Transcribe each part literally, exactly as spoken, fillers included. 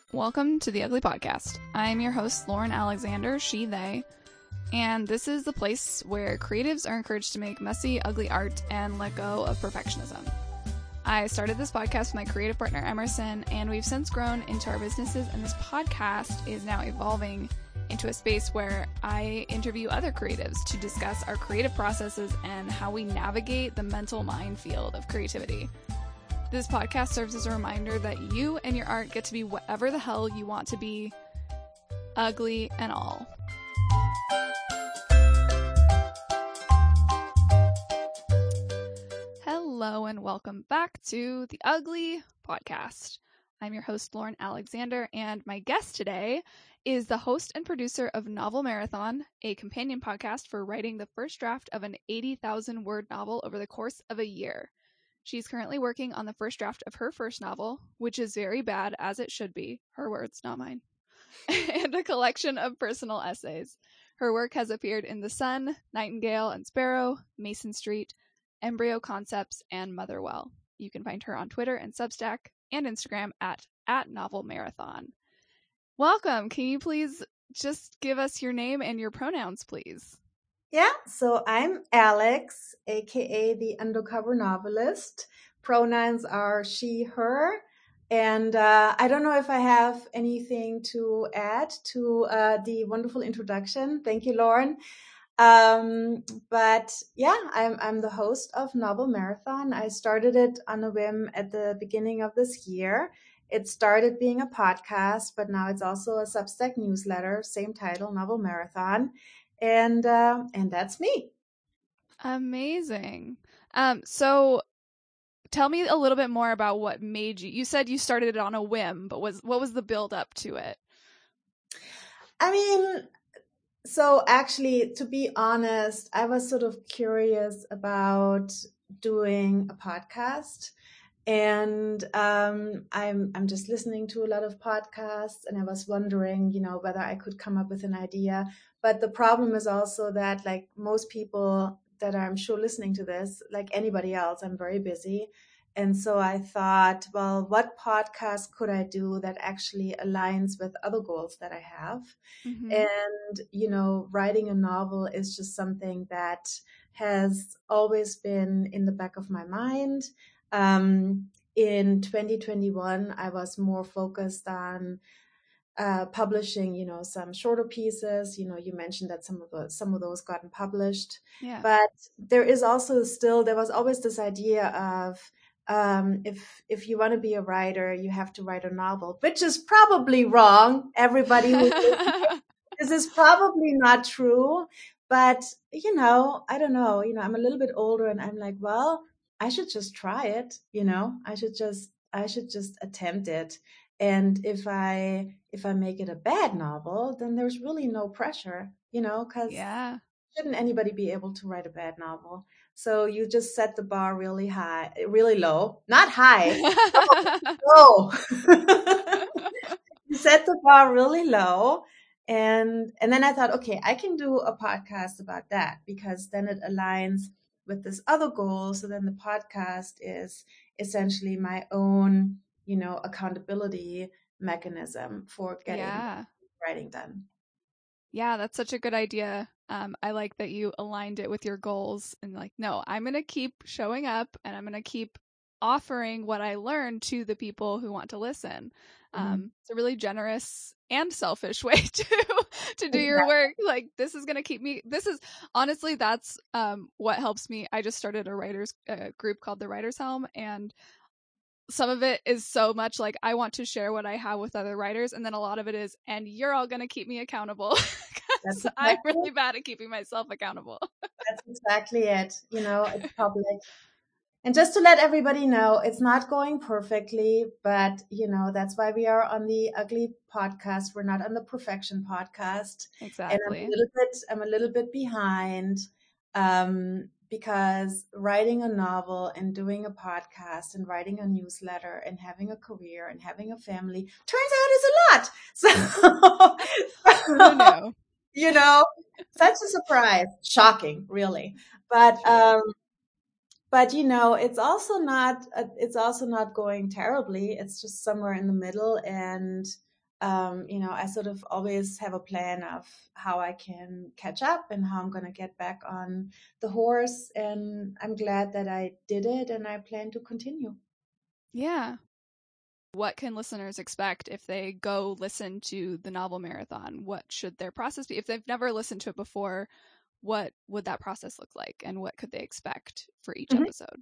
Welcome to the Ugly Podcast. I'm your host, Lauren Alexander, she, they, and this is the place where creatives are encouraged to make messy, ugly art and let go of perfectionism. I started this podcast with my creative partner, Emerson, and we've since grown into our businesses, and this podcast is now evolving into a space where I interview other creatives to discuss our creative processes and how we navigate the mental minefield of creativity. This podcast serves as a reminder that you and your art get to be whatever the hell you want to be, ugly and all. Hello and welcome back to the Ugly Podcast. I'm your host, Lauren Alexander, and my guest today is the host and producer of Novel Marathon, a companion podcast for writing the first draft of an eighty thousand word novel over the course of a year. She's currently working on the first draft of her first novel, which is very bad, as it should be, her words, not mine, and a collection of personal essays. Her work has appeared in The Sun, Nightingale and Sparrow, Mason Street, Embryo Concepts, and Motherwell. You can find her on Twitter and Substack and Instagram at, at Novel Marathon. Welcome. Can you please just give us your name and your pronouns, please? Yeah, so I'm Alex, aka the Undercover Novelist. Pronouns are she, her. And uh, I don't know if I have anything to add to uh, the wonderful introduction. Thank you, Lauren. Um, but yeah, I'm I'm the host of Novel Marathon. I started it on a whim at the beginning of this year. It started being a podcast, but now it's also a Substack newsletter, same title, Novel Marathon. And uh, and that's me. Amazing. Um, so tell me a little bit more about what made you. You said you started it on a whim, but was what was the build up to it? I mean, so actually, to be honest, I was sort of curious about doing a podcast. And um, I'm I'm just listening to a lot of podcasts, and I was wondering, you know, whether I could come up with an idea. But the problem is also that, like most people that I'm sure listening to this, like anybody else, I'm very busy. And so I thought, well, what podcast could I do that actually aligns with other goals that I have? Mm-hmm. And, you know, writing a novel is just something that has always been in the back of my mind. Um, in twenty twenty-one, I was more focused on uh, publishing, you know, some shorter pieces. You know, you mentioned that some of the, some of those gotten published. Yeah. But there is also still, there was always this idea of um, if if you want to be a writer, you have to write a novel, which is probably wrong. Everybody who this is probably not true. But, you know, I don't know, you know, I'm a little bit older and I'm like, well, I should just try it, you know, I should just, I should just attempt it. And if I, if I make it a bad novel, then there's really no pressure, you know, because yeah. shouldn't anybody be able to write a bad novel? So you just set the bar really high, really low, not high, low. You set the bar really low. And, and then I thought, okay, I can do a podcast about that because then it aligns with this other goal. So then the podcast is essentially my own, you know, accountability mechanism for getting yeah. writing done. Yeah, that's such a good idea. Um, I like that you aligned it with your goals and like, no, I'm going to keep showing up and I'm going to keep offering what I learned to the people who want to listen. Um, mm-hmm. It's a really generous and selfish way to to do your work. Like, this is going to keep me, this is, honestly, that's um, what helps me. I just started a writers uh, group called The Writer's Helm, and some of it is so much like, I want to share what I have with other writers, and then a lot of it is, and you're all going to keep me accountable. Because exactly. I'm really bad at keeping myself accountable. That's exactly it. You know, it's public. And just to let everybody know, it's not going perfectly, but, you know, that's why we are on the Ugly Podcast. We're not on the Perfection Podcast. Exactly. And I'm a little bit, I'm a little bit behind um, because writing a novel and doing a podcast and writing a newsletter and having a career and having a family turns out is a lot. So, who knew? You know, such a surprise. Shocking, really. But, um, But, you know, it's also not, it's also not going terribly. It's just somewhere in the middle. And um, you know, I sort of always have a plan of how I can catch up and how I'm going to get back on the horse. And I'm glad that I did it, and I plan to continue. Yeah. What can listeners expect if they go listen to the Novel Marathon? What should their process be? If they've never listened to it before, what would that process look like, and what could they expect for each Mm-hmm. episode?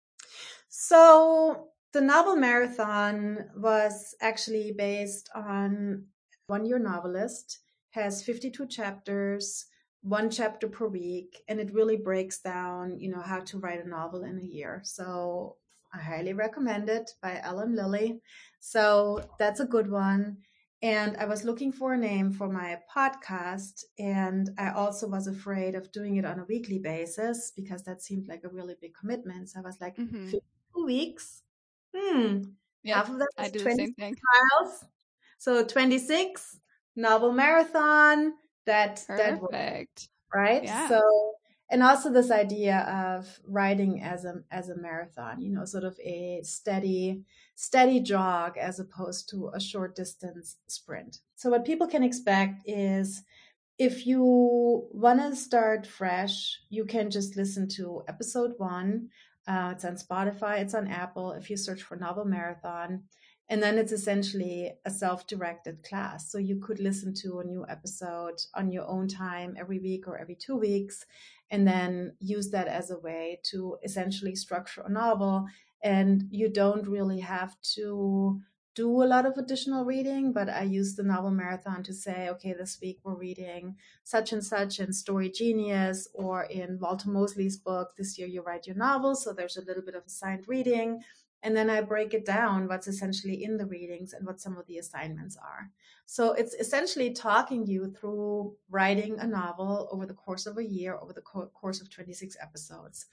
So the Novel Marathon was actually based on One Year Novelist, has fifty-two chapters, one chapter per week, and it really breaks down, you know, how to write a novel in a year. So I highly recommend it, by Ellen Lilly. So that's a good one. And I was looking for a name for my podcast, and I also was afraid of doing it on a weekly basis because that seemed like a really big commitment. So I was like, Mm-hmm. two weeks. Hmm. Yep, Half of that I is do the twenty-six same thing. miles. So twenty-six Novel Marathon. That that works, Perfect. right? Yeah. So, and also this idea of writing as a as a marathon, you know, sort of a steady steady jog as opposed to a short distance sprint. So what people can expect is, if you want to start fresh, you can just listen to episode one. Uh, it's on Spotify, it's on Apple if you search for Novel Marathon. And then it's essentially a self directed class. So you could listen to a new episode on your own time every week or every two weeks, and then use that as a way to essentially structure a novel. And you don't really have to do a lot of additional reading, but I use the Novel Marathon to say, okay, this week we're reading such and such in Story Genius, or in Walter Mosley's book, This Year You Write Your Novel. So there's a little bit of assigned reading. And then I break it down, what's essentially in the readings and what some of the assignments are. So it's essentially talking you through writing a novel over the course of a year, over the co- course of twenty-six episodes.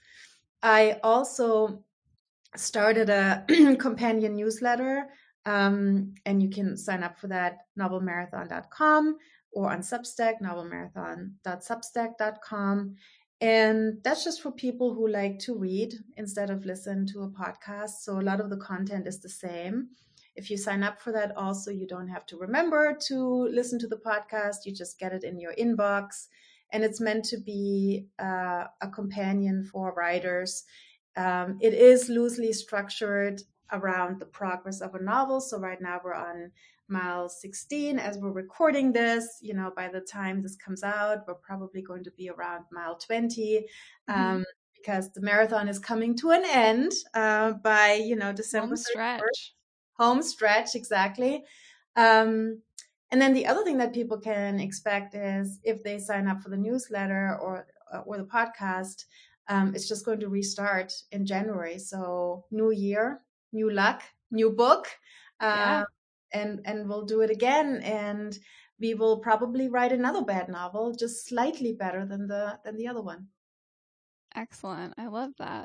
I also started a companion newsletter, um, and you can sign up for that, novel marathon dot com, or on Substack, novel marathon dot substack dot com. And that's just for people who like to read instead of listen to a podcast. So a lot of the content is the same. If you sign up for that, also, you don't have to remember to listen to the podcast. You just get it in your inbox. And it's meant to be uh, a companion for writers. Um, it is loosely structured around the progress of a novel. So right now we're on mile sixteen as we're recording this. You know, by the time this comes out, we're probably going to be around mile twenty, um, Mm-hmm. because the marathon is coming to an end uh, by, you know, December Home thirty-first. stretch. Home stretch, exactly. Um, and then the other thing that people can expect is, if they sign up for the newsletter or or the podcast, um, it's just going to restart in January. So new year, new luck, new book, Yeah. uh, and and we'll do it again. And we will probably write another bad novel, just slightly better than the than the other one. Excellent. I love that.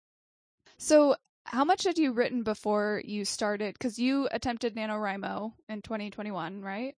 So, how much had you written before you started? Because you attempted NaNoWriMo in twenty twenty-one, right?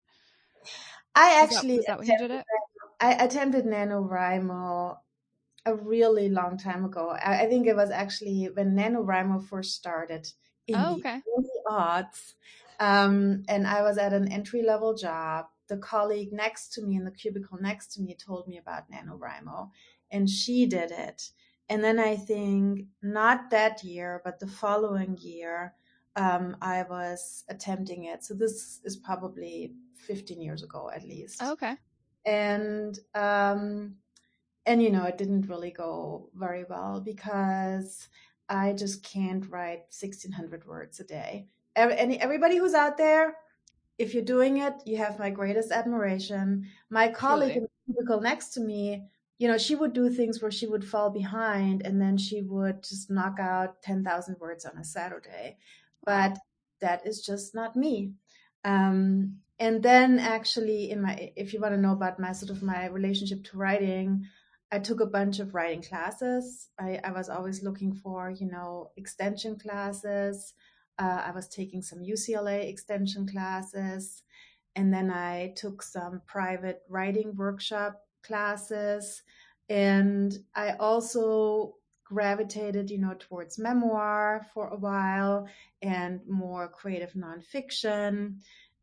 I Was that actually was that when you did attempted, it? I attempted NaNoWriMo a really long time ago. I, I think it was actually when NaNoWriMo first started in Oh, the okay. early aughts. Um, and I was at an entry level job. The colleague next to me in the cubicle next to me told me about NaNoWriMo, and she did it. And then I think not that year, but the following year, um, I was attempting it. So this is probably fifteen years ago at least. Okay. And um, and you know, it didn't really go very well because I just can't write sixteen hundred words a day. Any everybody who's out there, if you're doing it, you have my greatest admiration. My colleague Truly. in the cubicle next to me, you know, she would do things where she would fall behind, and then she would just knock out ten thousand words on a Saturday. Wow. But that is just not me. Um, and then actually, in my, if you want to know about my sort of my relationship to writing, I took a bunch of writing classes. I, I was always looking for, you know, extension classes. Uh, I was taking some U C L A extension classes, and then I took some private writing workshop classes. And I also gravitated, you know, towards memoir for a while and more creative nonfiction.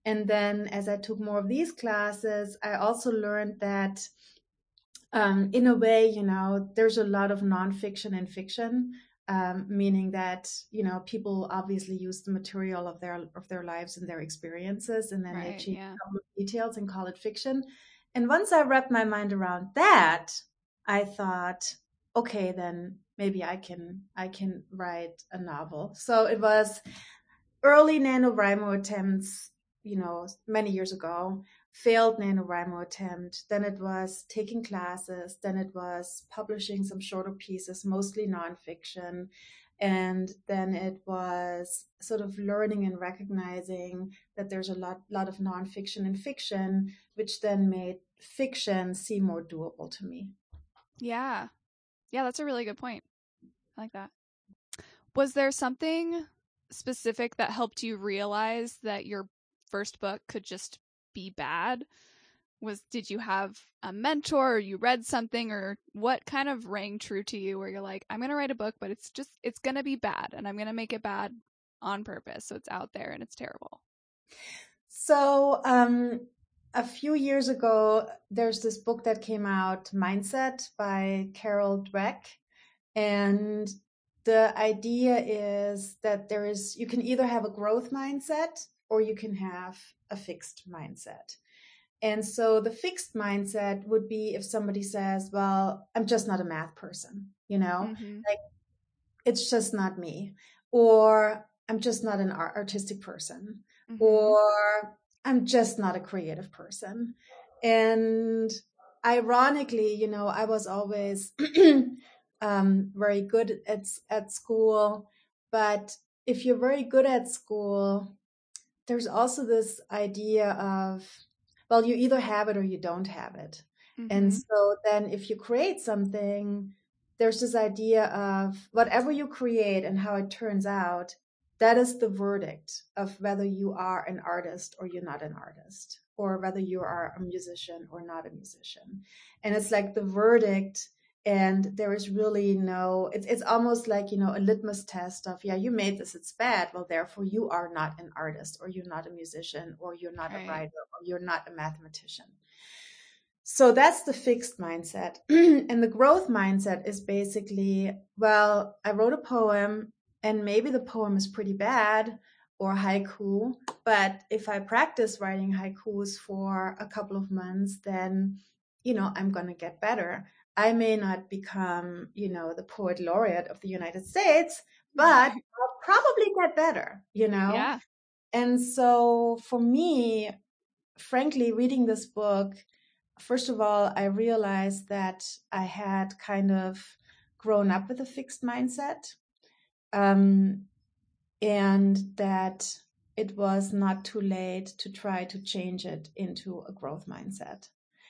And then as I took more of these classes, I also learned that um, in a way, you know, there's a lot of nonfiction and fiction, um, meaning that, you know, people obviously use the material of their of their lives and their experiences, and then they Right. change Yeah. a couple of details and call it fiction. And once I wrapped my mind around that, I thought, okay, then maybe I can I can write a novel. So it was early NaNoWriMo attempts, you know, many years ago, failed NaNoWriMo attempt. Then it was taking classes. Then it was publishing some shorter pieces, mostly nonfiction. And then it was sort of learning and recognizing that there's a lot, lot of nonfiction and fiction, which then made fiction seem more doable to me. Yeah. Yeah, that's a really good point. I like that. Was there something specific that helped you realize that your first book could just be bad? Was did you have a mentor, or you read something, or what kind of rang true to you where you're like, I'm going to write a book, but it's just it's going to be bad and I'm going to make it bad on purpose so it's out there and it's terrible? So, um, a few years ago, there's this book that came out, Mindset by Carol Dweck. And the idea is that there is, you can either have a growth mindset or you can have a fixed mindset. And so the fixed mindset would be if somebody says, well, I'm just not a math person, you know, Mm-hmm. like it's just not me, or I'm just not an art- artistic person, Mm-hmm. or I'm just not a creative person. And ironically, you know, I was always um, very good at, at school, but if you're very good at school, there's also this idea of, well, you either have it or you don't have it. And Mm-hmm. so then if you create something, there's this idea of whatever you create and how it turns out, that is the verdict of whether you are an artist or you're not an artist, or whether you are a musician or not a musician. And it's like the verdict, and there is really no, it's it's almost like, you know, a litmus test of, yeah, you made this, it's bad, well, therefore you are not an artist, or you're not a musician, or you're not a Right. writer, or you're not a mathematician. So that's the fixed mindset. And the growth mindset is basically, well, I wrote a poem and maybe the poem is pretty bad, or haiku, but if I practice writing haikus for a couple of months, then, you know, I'm going to get better. I may not become, you know, the poet laureate of the United States, but I'll probably get better, you know? Yeah. And so for me, frankly, reading this book, first of all, I realized that I had kind of grown up with a fixed mindset, um, and that it was not too late to try to change it into a growth mindset.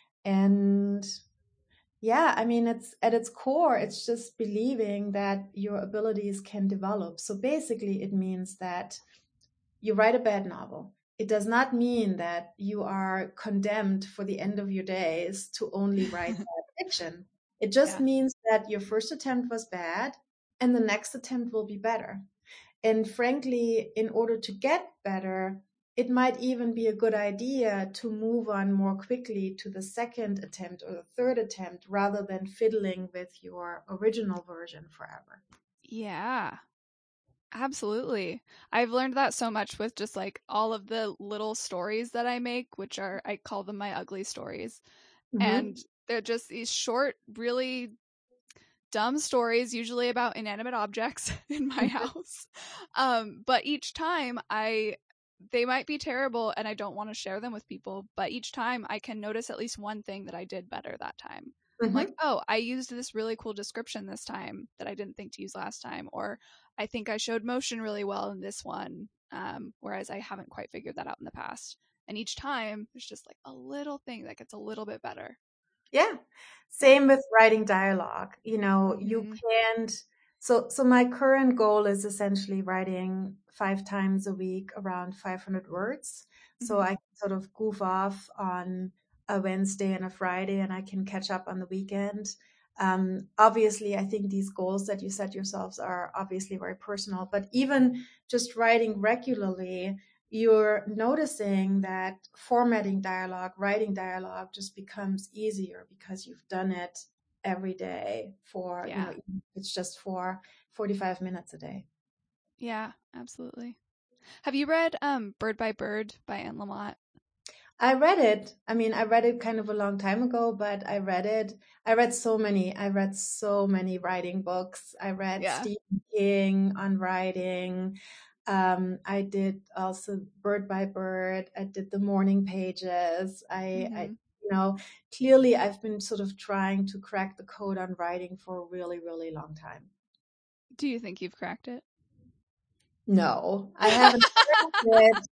And yeah, I mean, it's at its core, it's just believing that your abilities can develop. So basically, it means that you write a bad novel. It does not mean that you are condemned for the end of your days to only write bad fiction. It just Yeah. means that your first attempt was bad and the next attempt will be better. And frankly, in order to get better, it might even be a good idea to move on more quickly to the second attempt or the third attempt rather than fiddling with your original version forever. Yeah. Absolutely. I've learned that so much with just like all of the little stories that I make, which are, I call them my ugly stories. Mm-hmm. And they're just these short, really dumb stories, usually about inanimate objects in my house. Um, but each time I, they might be terrible and I don't want to share them with people, but each time I can notice at least one thing that I did better that time. I'm Mm-hmm. like, oh, I used this really cool description this time that I didn't think to use last time. Or I think I showed motion really well in this one, um, whereas I haven't quite figured that out in the past. And each time there's just like a little thing that gets a little bit better. Yeah. Yeah. Same with writing dialogue. You know, you Mm-hmm. can't. So, so my current goal is essentially writing five times a week around five hundred words. So Mm-hmm. I can sort of goof off on a Wednesday and a Friday, and I can catch up on the weekend. Um, obviously, I think these goals that you set yourselves are obviously very personal, but even just writing regularly, you're noticing that formatting dialogue, writing dialogue just becomes easier because you've done it every day for, you Yeah. know, it's just for forty-five minutes a day. Yeah, absolutely. Have you read um, Bird by Bird by Anne Lamott? I read it. I mean, I read it kind of a long time ago, but I read it. I read so many. I read so many writing books. I read Yeah. Stephen King on writing. Um, I did also Bird by Bird. I did the morning pages. I, I, Mm-hmm. you know, clearly I've been sort of trying to crack the code on writing for a really, really long time. Do you think you've cracked it? No, I haven't cracked it.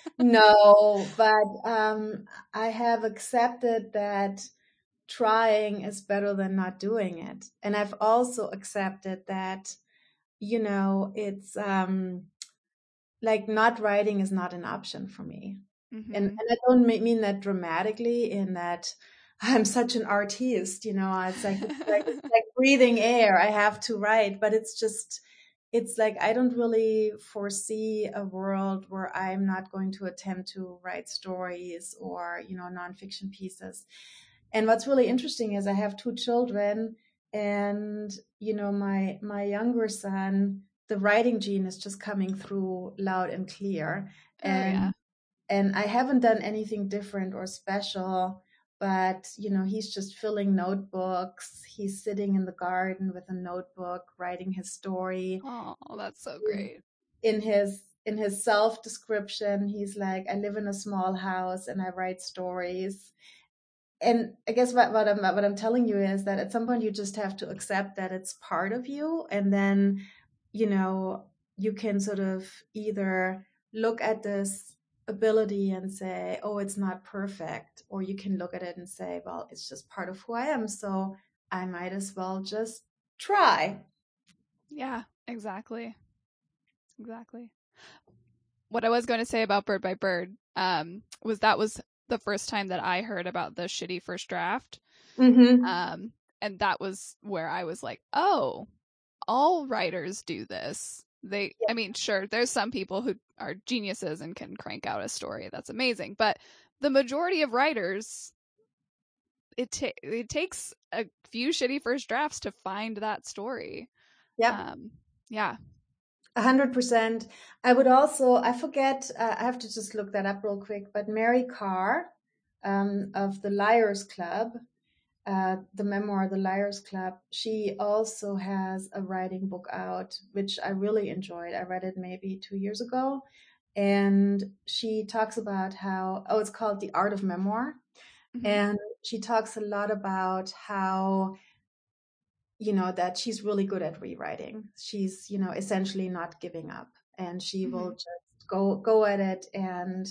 No, but um, I have accepted that trying is better than not doing it. And I've also accepted that, you know, it's um, like not writing is not an option for me. And, Mm-hmm. and I don't ma- mean that dramatically in that I'm such an artist, you know, it's like, it's like, it's like breathing air. I have to write, but it's just, it's like I don't really foresee a world where I'm not going to attempt to write stories or, you know, nonfiction pieces. And what's really interesting is I have two children, and you know, my my younger son, the writing gene is just coming through loud and clear. Oh, yeah. And and I haven't done anything different or special, but you know, he's just filling notebooks. He's sitting in the garden with a notebook, writing his story. Oh, that's so In, great. in his in his self description, he's like, I live in a small house and I write stories. And I guess what, what I'm what I'm telling you is that at some point you just have to accept that it's part of you, and then, you know, you can sort of either look at this ability and say, oh, it's not perfect, or you can look at it and say, well, it's just part of who I am, so I might as well just try. Yeah, exactly. Exactly. What I was going to say about Bird by Bird um, was that was the first time that I heard about the shitty first draft. Mm-hmm. Um, and that was where I was like, oh, all writers do this. They, I mean, sure, there's some people who are geniuses and can crank out a story that's amazing, but the majority of writers, it ta- it takes a few shitty first drafts to find that story. Yep. Um, yeah. A hundred percent. I would also, I forget, uh, I have to just look that up real quick, but Mary Karr um, of the Liars Club, uh, the memoir, The Liars Club, she also has a writing book out, which I really enjoyed. I read it maybe two years ago. And she talks about how, oh, it's called The Art of Memoir. Mm-hmm. And she talks a lot about how, you know, that she's really good at rewriting. She's, you know, essentially not giving up, and she Mm-hmm. will just go go at it and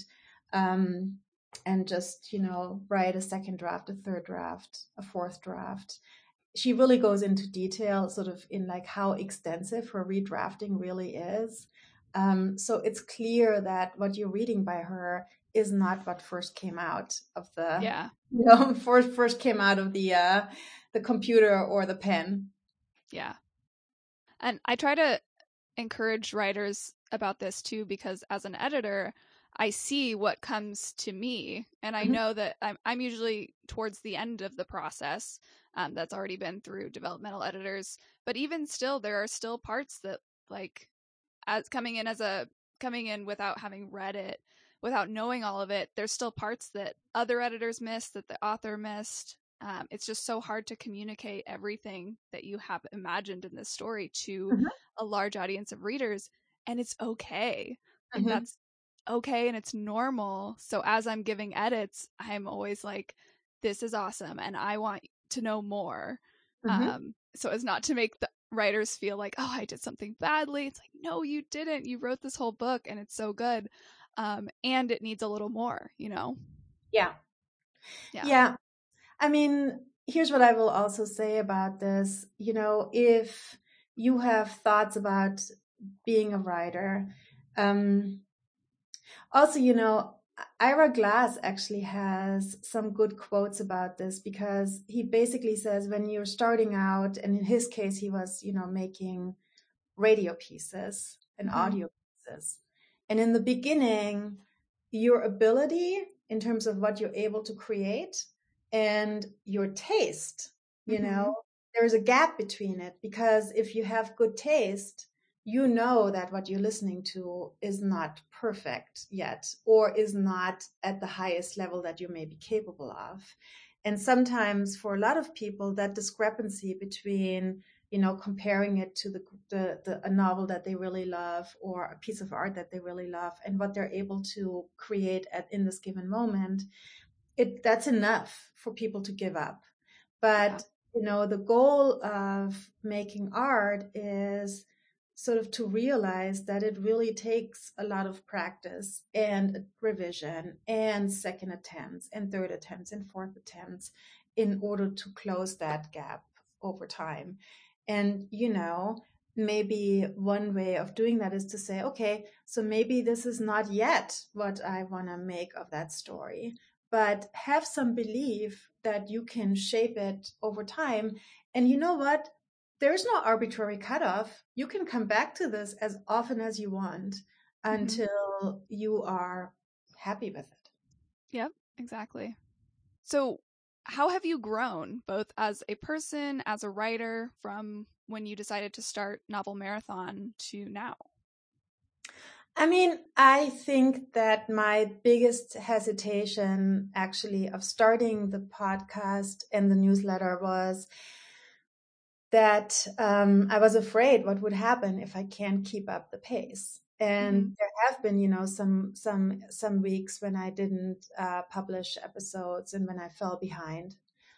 um and just, you know, write a second draft, a third draft, a fourth draft. She really goes into detail sort of in like how extensive her redrafting really is. Um, so it's clear that what you're reading by her is not what first came out of the, Yeah. you know, first first came out of the uh the computer or the pen. Yeah. And I try to encourage writers about this too, because as an editor, I see what comes to me, and I Mhm. know that I'm, I'm usually towards the end of the process um, that's already been through developmental editors. But even still, there are still parts that, like, as coming in as a coming in without having read it, without knowing all of it, there's still parts that other editors missed, that the author missed. Um, it's just so hard to communicate everything that you have imagined in this story to Mhm. a large audience of readers, and it's okay. Like, Mhm. that's okay and it's normal. So as I'm giving edits, I'm always like, this is awesome and I want to know more. Mhm. Um, so as not to make the writers feel like, oh, I did something badly. It's like, no, you didn't. You wrote this whole book and it's so good. Um, and it needs a little more, you know? Yeah. Yeah. Yeah. I mean, here's what I will also say about this. You know, if you have thoughts about being a writer, um, also, you know, Ira Glass actually has some good quotes about this, because he basically says when you're starting out, and in his case, he was, you know, making radio pieces and Mm-hmm. audio pieces. And in the beginning, your ability in terms of what you're able to create and your taste, you Mm-hmm. know, there's a gap between it, because if you have good taste, you know that what you're listening to is not perfect yet, or is not at the highest level that you may be capable of. And sometimes for a lot of people, that discrepancy between, you know, comparing it to the, the, the a novel that they really love, or a piece of art that they really love, and what they're able to create at in this given moment, it that's enough for people to give up. But Yeah. you know, the goal of making art is sort of to realize that it really takes a lot of practice and revision and second attempts and third attempts and fourth attempts in order to close that gap over time. And you know, maybe one way of doing that is to say, okay, so maybe this is not yet what I want to make of that story, but have some belief that you can shape it over time. And you know what? There's no arbitrary cutoff. You can come back to this as often as you want until mm-hmm. you are happy with it. Yep, exactly. So how have you grown, both as a person, as a writer, from when you decided to start Novel Marathon to now? I mean, I think that my biggest hesitation actually of starting the podcast and the newsletter was that um, I was afraid what would happen if I can't keep up the pace. And mm-hmm. there have been, you know, some some some weeks when I didn't uh, publish episodes and when I fell behind.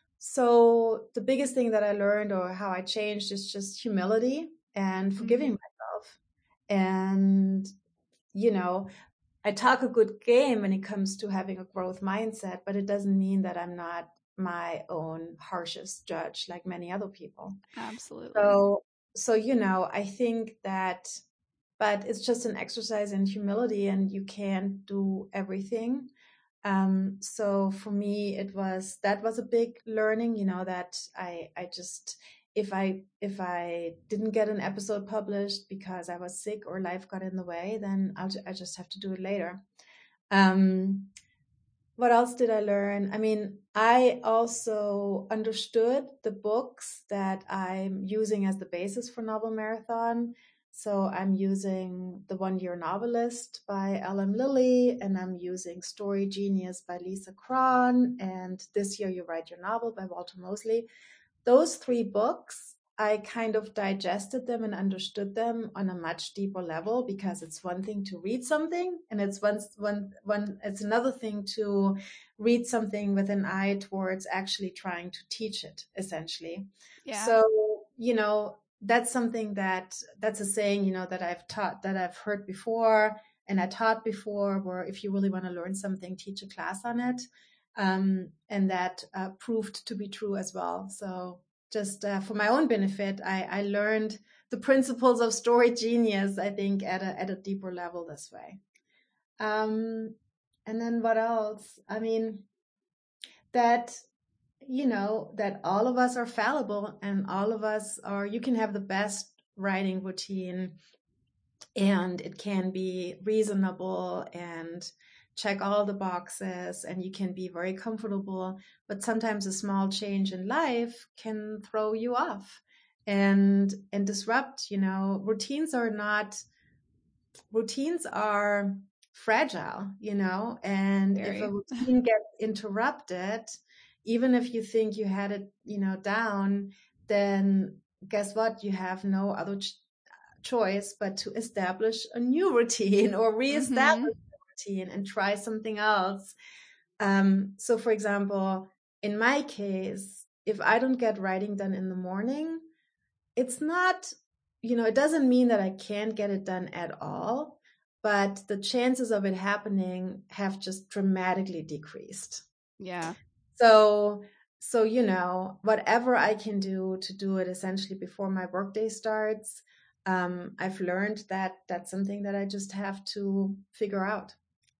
So the biggest thing that I learned, or how I changed, is just humility and forgiving mm-hmm. myself. And you know, I talk a good game when it comes to having a growth mindset, but it doesn't mean that I'm not my own harshest judge like many other people. Absolutely. So, so you know, I think that, but it's just an exercise in humility, and you can't do everything. Um, so for me, it was, that was a big learning, you know, that I, I just, if I, if I didn't get an episode published because I was sick or life got in the way, then I'll, I just have to do it later. Um, what else did I learn? I mean, I also understood the books that I'm using as the basis for Novel Marathon. So I'm using The One-Year Novelist by L M Lilly, and I'm using Story Genius by Lisa Cron, and This Year You Write Your Novel by Walter Mosley. Those three books, I kind of digested them and understood them on a much deeper level, because it's one thing to read something, and it's one, one, one, it's another thing to read something with an eye towards actually trying to teach it, essentially. Yeah. So, you know, that's something that, that's a saying, you know, that I've taught, that I've heard before, and I taught before, where if you really want to learn something, teach a class on it. Um, and that uh, proved to be true as well. So just uh, for my own benefit, I, I learned the principles of Story Genius, I think, at a, at a deeper level this way. Um, and then what else? I mean, that, you know, that all of us are fallible, and all of us are, you can have the best writing routine, and it can be reasonable and check all the boxes, and you can be very comfortable, but sometimes a small change in life can throw you off and and disrupt. You know, routines are not routines are fragile, you know, and Very. If a routine gets interrupted, even if you think you had it, you know, down, then guess what? You have no other ch- choice but to establish a new routine, or reestablish mm-hmm. a routine and try something else. Um, so for example, in my case, if I don't get writing done in the morning, it's not, you know, it doesn't mean that I can't get it done at all, but the chances of it happening have just dramatically decreased. Yeah. So, so, you know, whatever I can do to do it essentially before my workday starts, um, I've learned that that's something that I just have to figure out.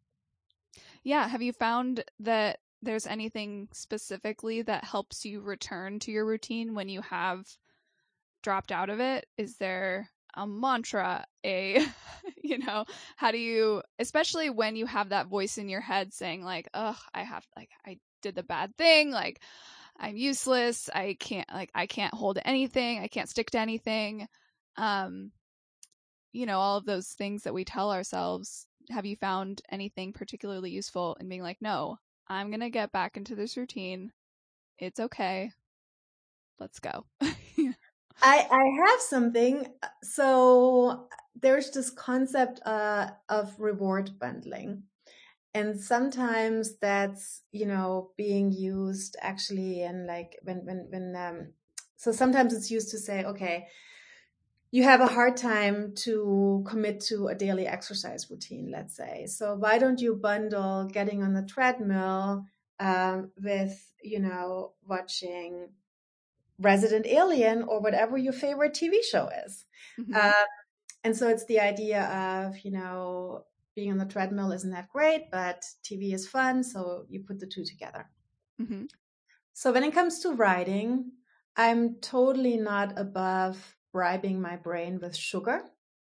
Yeah. Have you found that there's anything specifically that helps you return to your routine when you have dropped out of it? Is there a mantra, a, you know, how do you, especially when you have that voice in your head saying like, ugh, I have, like, I did the bad thing, like, I'm useless, I can't, like, I can't hold anything, I can't stick to anything. Um, you know, all of those things that we tell ourselves. Have you found anything particularly useful in being like, no, I'm going to get back into this routine. It's okay. Let's go. I, I have something. So there's this concept uh, of reward bundling. And sometimes that's, you know, being used actually, and like when, when, when, um, so sometimes it's used to say, okay, you have a hard time to commit to a daily exercise routine, let's say. So why don't you bundle getting on the treadmill um, with, you know, watching Resident Alien or whatever your favorite T V show is. Mm-hmm. Uh, and so it's the idea of, you know, being on the treadmill isn't that great, but T V is fun. So you put the two together. Mm-hmm. So when it comes to writing, I'm totally not above bribing my brain with sugar.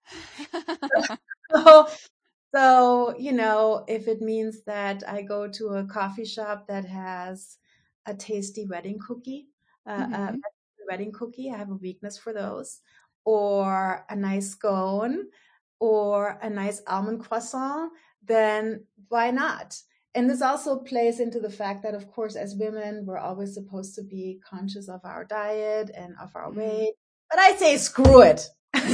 so, so, you know, if it means that I go to a coffee shop that has a tasty wedding cookie, uh, mm-hmm. a wedding cookie, I have a weakness for those, or a nice scone, or a nice almond croissant, then why not? And this also plays into the fact that, of course, as women, we're always supposed to be conscious of our diet and of our Mm. weight. But I say, screw it.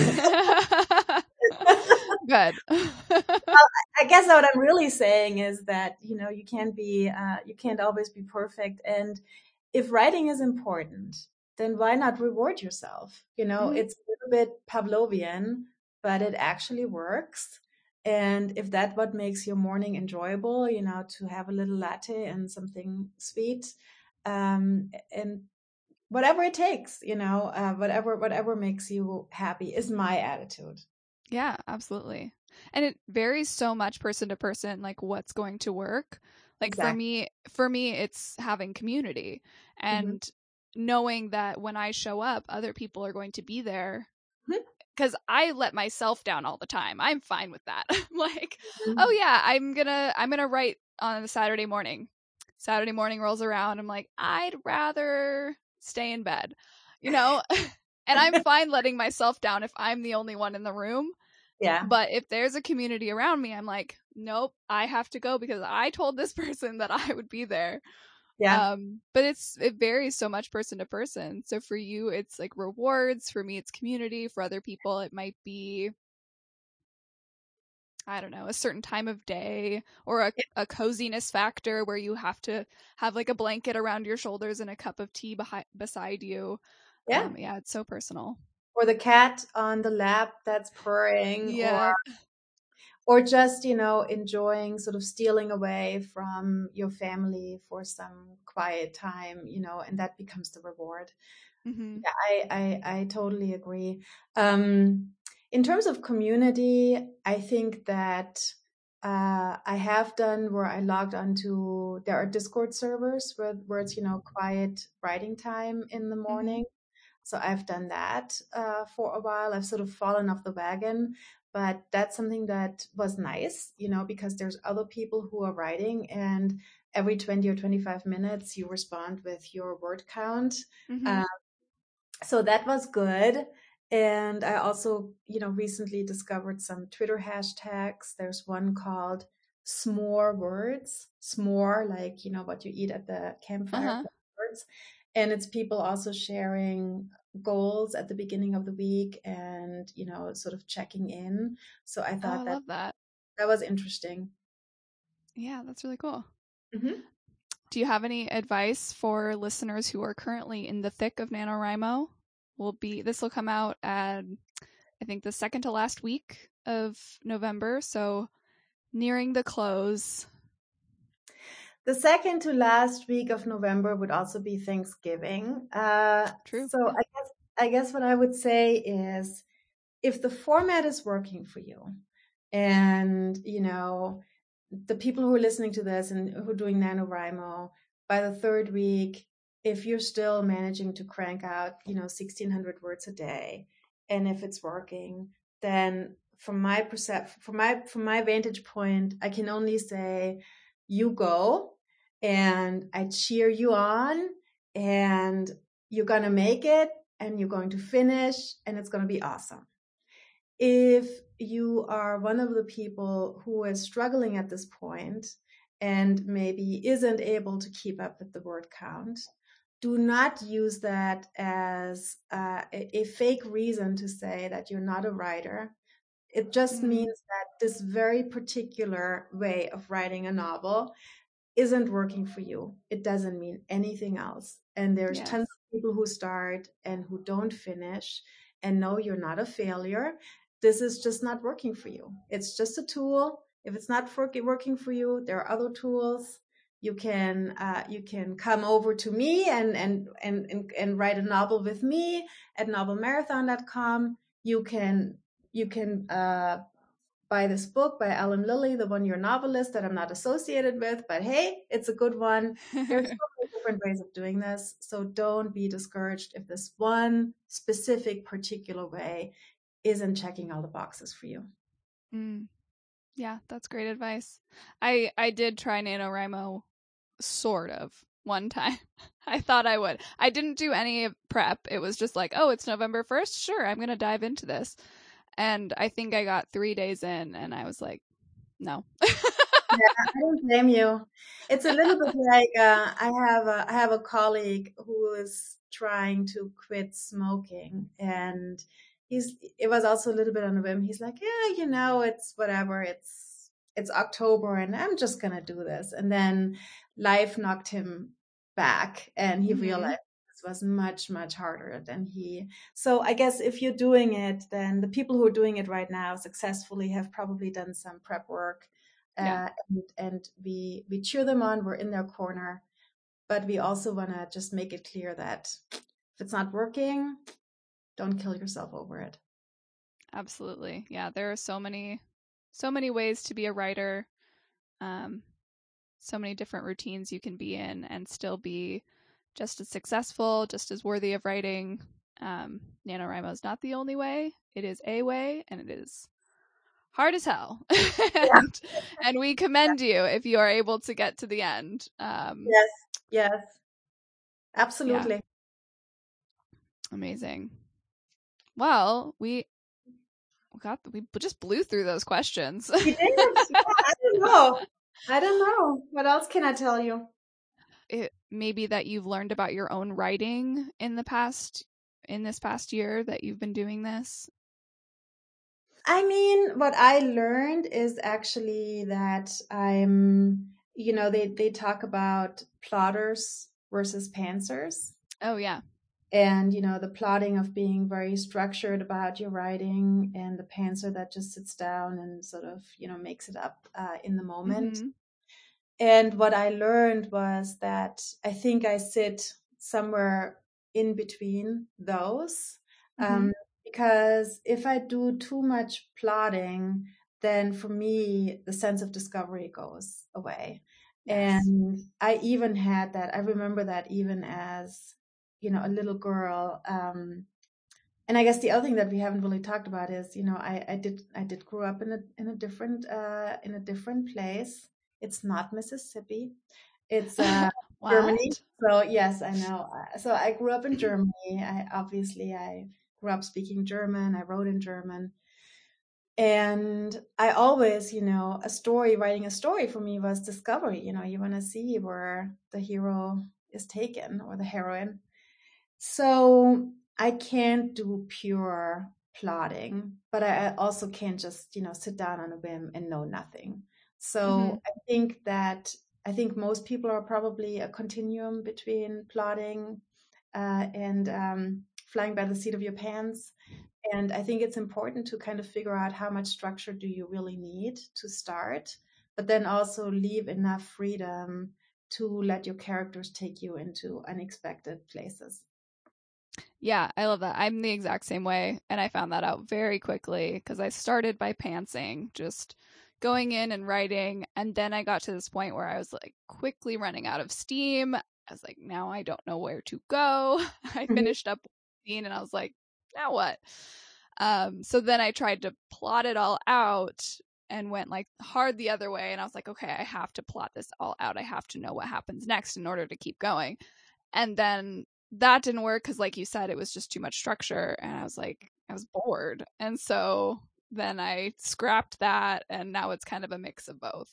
Good. Well, I guess what I'm really saying is that, you know, you can't be, uh, you can't always be perfect. And if writing is important, then why not reward yourself? You know, Mm-hmm. it's a little bit Pavlovian, but it actually works. And if that what makes your morning enjoyable, you know, to have a little latte and something sweet, um, and whatever it takes, you know, uh, whatever whatever makes you happy is my attitude. Yeah, absolutely. And it varies so much person to person, like what's going to work. Like for Exactly. me, for me, it's having community Mm-hmm. and knowing that when I show up, other people are going to be there. Because I let myself down all the time. I'm fine with that. I'm like, Mm-hmm. oh yeah, I'm gonna I'm gonna write on a Saturday morning. Saturday morning rolls around. I'm like, I'd rather stay in bed, you know. And I'm fine letting myself down if I'm the only one in the room. Yeah. But if there's a community around me, I'm like, nope, I have to go because I told this person that I would be there. Yeah. Um, but it's it varies so much person to person. So for you, it's like rewards. For me, it's community. For other people, it might be, I don't know, a certain time of day or a, a coziness factor where you have to have like a blanket around your shoulders and a cup of tea behi- beside you. Yeah. Um, yeah, it's so personal. Or the cat on the lap that's purring, or Yeah. or just, you know, enjoying sort of stealing away from your family for some quiet time, you know, and that becomes the reward. Mm-hmm. Yeah, I I, I totally agree. Um, in terms of community, I think that uh, I have done where I logged onto, there are Discord servers where, where it's, you know, quiet writing time in the Mm-hmm. morning. So I've done that uh, for a while. I've sort of fallen off the wagon, but that's something that was nice, you know, because there's other people who are writing, and every twenty or twenty-five minutes you respond with your word count. Mm-hmm. Uh, so that was good. And I also, you know, recently discovered some Twitter hashtags. There's one called S'more Words, s'more, like, you know, what you eat at the campfire, Uh-huh. words. And it's people also sharing goals at the beginning of the week and, you know, sort of checking in. So I Oh, I thought that love that. that was interesting. Yeah, that's really cool. Mm-hmm. Do you have any advice for listeners who are currently in the thick of NaNoWriMo? Will be this will come out at I think the second to last week of November, so nearing the close. The second to last week of November would also be Thanksgiving. Uh, True. so Yeah. I guess I guess what I would say is, if the format is working for you, and you know the people who are listening to this and who are doing NaNoWriMo, by the third week, if you're still managing to crank out, you know, sixteen hundred words a day, and if it's working, then from my percep- from my from my vantage point, I can only say, you go, and I cheer you on, and you're gonna make it, and you're going to finish, and it's gonna be awesome. If you are one of the people who is struggling at this point and maybe isn't able to keep up with the word count, do not use that as uh, a, a fake reason to say that you're not a writer. It just Mm, means that this very particular way of writing a novel isn't working for you. It doesn't mean anything else. And there's yes. tons of people who start and who don't finish, and no, you're not a failure. This is just not working for you. It's just a tool. If it's not working for you, there are other tools. You can uh, you can come over to me and, and and and and write a novel with me at novel marathon dot com. You can you can uh, buy this book by Ellen Lilly, the one-year novelist that I'm not associated with, but hey, it's a good one. There's so many different ways of doing this, so don't be discouraged if this one specific particular way isn't checking all the boxes for you. Mm, yeah, that's great advice. I I did try NaNoWriMo sort of one time. I thought I would. I didn't do any prep. It was just like, oh, it's November first. Sure, I'm going to dive into this. And I think I got three days in and I was like, no. Yeah, I don't blame you. It's a little bit like uh, I have a I have a colleague who is trying to quit smoking, and he's it was also a little bit on a whim. He's like, yeah, you know, it's whatever. It's it's October, and I'm just gonna do this. And then life knocked him back, and he Mm-hmm. realized this was much much harder than he. So I guess if you're doing it, then the people who are doing it right now successfully have probably done some prep work. Yeah. Uh, and, and we we cheer them on. We're in their corner, but we also want to just make it clear that if it's not working, don't kill yourself over it. Absolutely. Yeah, there are so many so many ways to be a writer. Um so many different routines you can be in and still be just as successful, just as worthy of writing. Um NaNoWriMo is not the only way. It is a way, and it is hard as hell. Yeah. and, and we commend you if you are able to get to the end. Um, Yes, yes, absolutely. Yeah. Amazing. Well, we got we just blew through those questions. We did. Yeah, I don't know. I don't know. What else can I tell you? It maybe that you've learned about your own writing in the past in this past year that you've been doing this. I mean, what I learned is actually that I'm, you know, they, they talk about plotters versus pantsers. Oh, yeah. And, you know, the plotting of being very structured about your writing, and the pantser that just sits down and sort of, you know, makes it up uh, in the moment. Mm-hmm. And what I learned was that I think I sit somewhere in between those. Mm-hmm. Um, because if I do too much plotting, then for me, the sense of discovery goes away. Yes. And I even had that, I remember that even as, you know, a little girl. Um, and I guess the other thing that we haven't really talked about is, you know, I, I did I did grow up in a in a different uh, in a different place. It's not Mississippi. It's uh, Germany. So yes, I know. So I grew up in Germany. I obviously I grew up speaking German. I wrote in German. And I always, you know, a story, writing a story for me was discovery. You know, you want to see where the hero is taken, or the heroine. So I can't do pure plotting, but I also can't just, you know, sit down on a whim and know nothing. So Mm-hmm. I think that I think most people are probably a continuum between plotting uh, and um, flying by the seat of your pants. And I think it's important to kind of figure out how much structure do you really need to start, but then also leave enough freedom to let your characters take you into unexpected places. Yeah, I love that. I'm the exact same way. And I found that out very quickly because I started by pantsing, just going in and writing. And then I got to this point where I was like quickly running out of steam. I was like, now I don't know where to go. I Mhm. finished up one scene and I was like, now what? Um, so then I tried to plot it all out and went like hard the other way. And I was like, okay, I have to plot this all out. I have to know what happens next in order to keep going. And then that didn't work because, like you said, it was just too much structure. And I was like, I was bored. And so then I scrapped that. And now it's kind of a mix of both.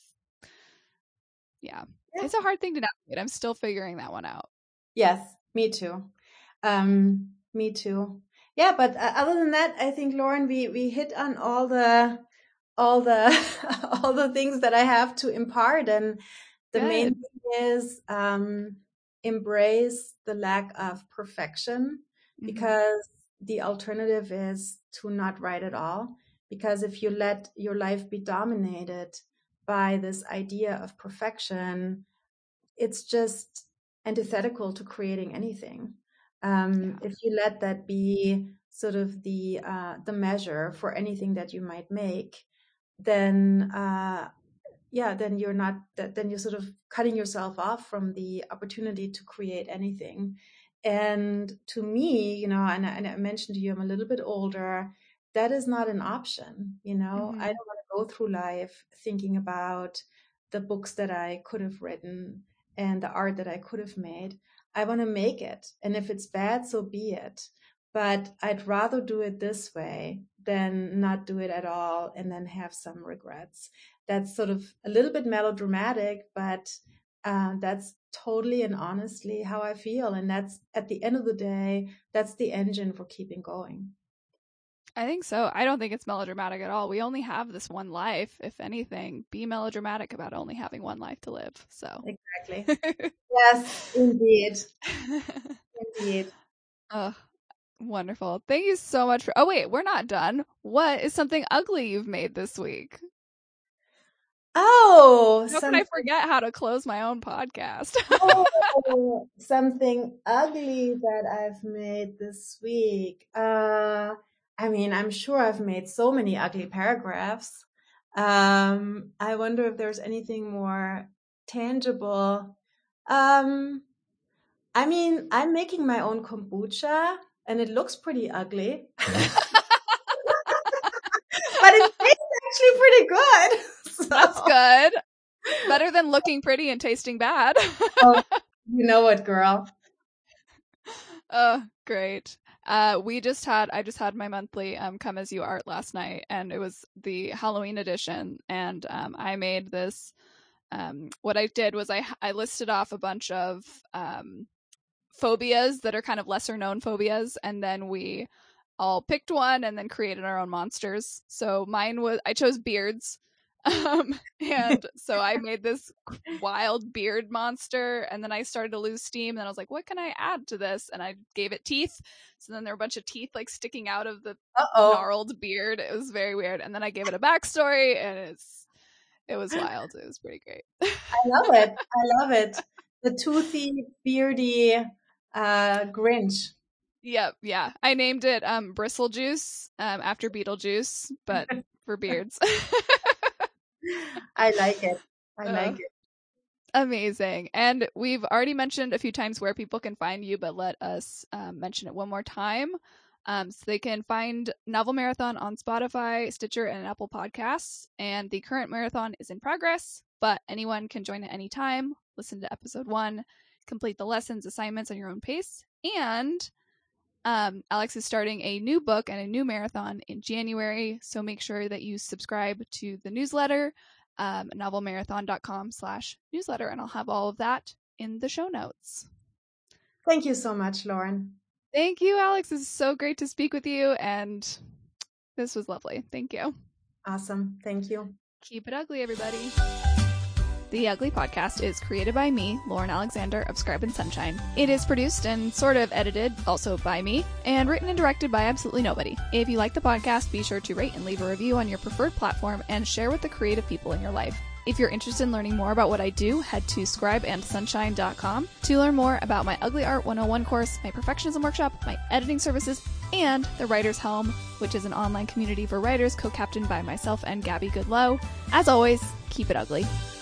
Yeah. yeah. It's a hard thing to navigate. I'm still figuring that one out. Yes, me too. Um, me too. Yeah, but uh, other than that, I think, Lauren, we, we hit on all the all the all the things that I have to impart, and the Good. main thing is um, embrace the lack of perfection, mm-hmm. because the alternative is to not write at all. Because if you let your life be dominated by this idea of perfection, it's just antithetical to creating anything. Um, yeah. If you let that be sort of the uh, the measure for anything that you might make, then uh, yeah, then you're not. Then you're sort of cutting yourself off from the opportunity to create anything. And to me, you know, and I, and I mentioned to you, I'm a little bit older. That is not an option. You know, mm-hmm. I don't want to go through life thinking about the books that I could have written and the art that I could have made. I want to make it. And if it's bad, so be it. But I'd rather do it this way than not do it at all and then have some regrets. That's sort of a little bit melodramatic, but uh, that's totally and honestly how I feel. And that's, at the end of the day, that's the engine for keeping going. I think so. I don't think it's melodramatic at all. We only have this one life. If anything, be melodramatic about only having one life to live. So exactly. Yes, indeed. Indeed. Oh, wonderful. Thank you so much for. Oh wait, we're not done. What is something ugly you've made this week? Oh, how something... can I forget how to close my own podcast? Oh, something ugly that I've made this week. Uh. I mean, I'm sure I've made so many ugly paragraphs. Um, I wonder if there's anything more tangible. Um, I mean, I'm making my own kombucha, and it looks pretty ugly. But it tastes actually pretty good. So. That's good. Better than looking pretty and tasting bad. Oh, you know what, girl? Oh, great. Uh, we just had, I just had my monthly um, Come As You Art last night, and it was the Halloween edition. And um, I made this, um, what I did was I, I listed off a bunch of um, phobias that are kind of lesser known phobias. And then we all picked one and then created our own monsters. So mine was, I chose beards. Um, and so I made this wild beard monster, and then I started to lose steam, and I was like, what can I add to this? And I gave it teeth. So then there were a bunch of teeth like sticking out of the Uh-oh. gnarled beard. It was very weird. And then I gave it a backstory, and it's it was wild. It was pretty great. I love it. I love it. The toothy, beardy uh, Grinch. Yep, yeah. I named it um, Bristle Juice um, after Beetlejuice, but for beards. I like it. I uh, like it. Amazing. And we've already mentioned a few times where people can find you, but let us um, mention it one more time. Um, so they can find Novel Marathon on Spotify, Stitcher, and Apple Podcasts. And the current marathon is in progress, but anyone can join at any time, listen to episode one, complete the lessons, assignments on your own pace. And Um, Alex is starting a new book and a new marathon in January, so make sure that you subscribe to the newsletter, um, novelmarathon.com slash newsletter, and I'll have all of that in the show notes. Thank you so much, Lauren. Thank you, Alex. It's so great to speak with you, and this was lovely. Thank you. Awesome. Thank you. Keep it ugly, everybody. The Ugly Podcast is created by me, Lauren Alexander of Scribe and Sunshine. It is produced and sort of edited, also by me, and written and directed by absolutely nobody. If you like the podcast, be sure to rate and leave a review on your preferred platform and share with the creative people in your life. If you're interested in learning more about what I do, head to scribe and sunshine dot com to learn more about my Ugly Art one oh one course, my perfectionism workshop, my editing services, and the Writer's Helm, which is an online community for writers co-captained by myself and Gabby Goodlow. As always, keep it ugly.